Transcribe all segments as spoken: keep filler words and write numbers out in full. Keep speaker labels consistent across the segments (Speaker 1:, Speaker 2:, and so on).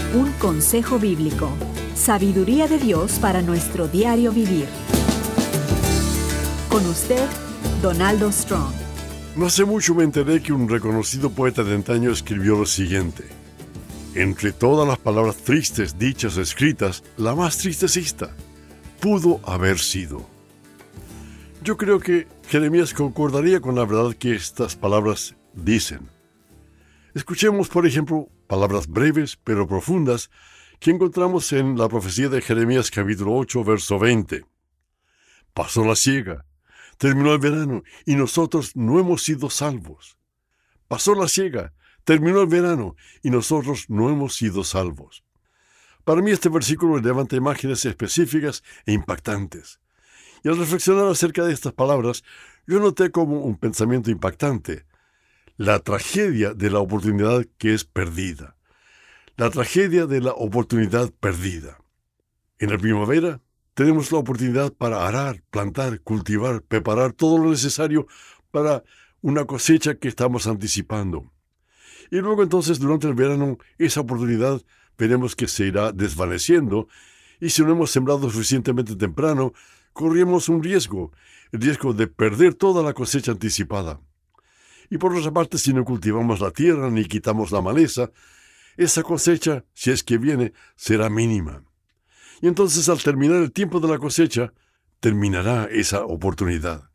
Speaker 1: Un consejo bíblico. Sabiduría de Dios para nuestro diario vivir. Con usted, Donaldo Strong.
Speaker 2: No hace mucho me enteré que un reconocido poeta de antaño escribió lo siguiente: entre todas las palabras tristes dichas o escritas, la más triste es esta: pudo haber sido. Yo creo que Jeremías concordaría con la verdad que estas palabras dicen. Escuchemos, por ejemplo, palabras breves pero profundas que encontramos en la profecía de Jeremías capítulo ocho, verso veinte. Pasó la siega, terminó el verano y nosotros no hemos sido salvos. Pasó la siega, terminó el verano y nosotros no hemos sido salvos. Para mí este versículo levanta imágenes específicas e impactantes. Y al reflexionar acerca de estas palabras, yo noté como un pensamiento impactante la tragedia de la oportunidad que es perdida. La tragedia de la oportunidad perdida. En la primavera tenemos la oportunidad para arar, plantar, cultivar, preparar todo lo necesario para una cosecha que estamos anticipando. Y luego entonces durante el verano esa oportunidad veremos que se irá desvaneciendo, y si no hemos sembrado suficientemente temprano, corremos un riesgo, el riesgo de perder toda la cosecha anticipada. Y por otra parte, si no cultivamos la tierra ni quitamos la maleza, esa cosecha, si es que viene, será mínima. Y entonces al terminar el tiempo de la cosecha, terminará esa oportunidad.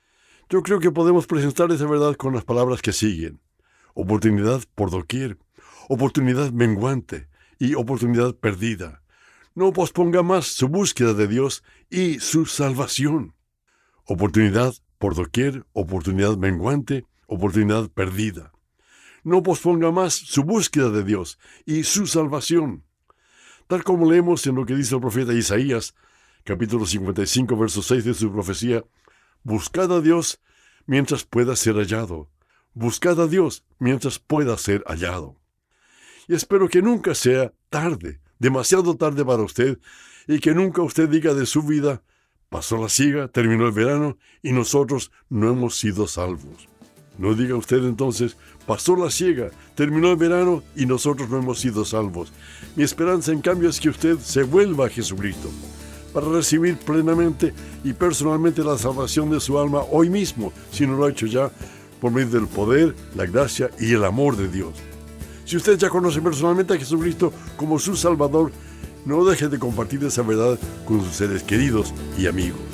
Speaker 2: Yo creo que podemos presentar esa verdad con las palabras que siguen: oportunidad por doquier, oportunidad menguante y oportunidad perdida. No posponga más su búsqueda de Dios y su salvación. Oportunidad por doquier, oportunidad menguante, oportunidad perdida. No posponga más su búsqueda de Dios y su salvación. Tal como leemos en lo que dice el profeta Isaías, capítulo cincuenta y cinco, verso seis de su profecía: buscad a Dios mientras pueda ser hallado. Buscad a Dios mientras pueda ser hallado. Y espero que nunca sea tarde, demasiado tarde para usted, y que nunca usted diga de su vida: pasó la siega, terminó el verano, y nosotros no hemos sido salvos. No diga usted entonces: pasó la siega, terminó el verano, y nosotros no hemos sido salvos. Mi esperanza, en cambio, es que usted se vuelva a Jesucristo para recibir plenamente y personalmente la salvación de su alma hoy mismo, si no lo ha hecho ya, por medio del poder, la gracia y el amor de Dios. Si usted ya conoce personalmente a Jesucristo como su Salvador, no deje de compartir esa verdad con sus seres queridos y amigos.